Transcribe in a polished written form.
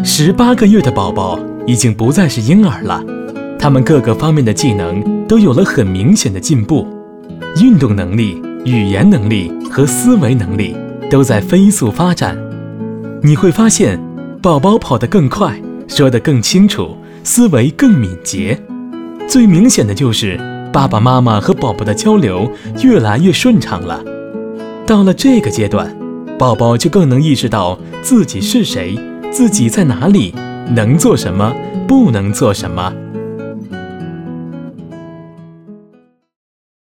18个月的宝宝已经不再是婴儿了，他们各个方面的技能都有了很明显的进步，运动能力、语言能力和思维能力都在飞速发展。你会发现，宝宝跑得更快，说得更清楚，思维更敏捷。最明显的就是爸爸妈妈和宝宝的交流越来越顺畅了。到了这个阶段，宝宝就更能意识到自己是谁，自己在哪里，能做什么，不能做什么。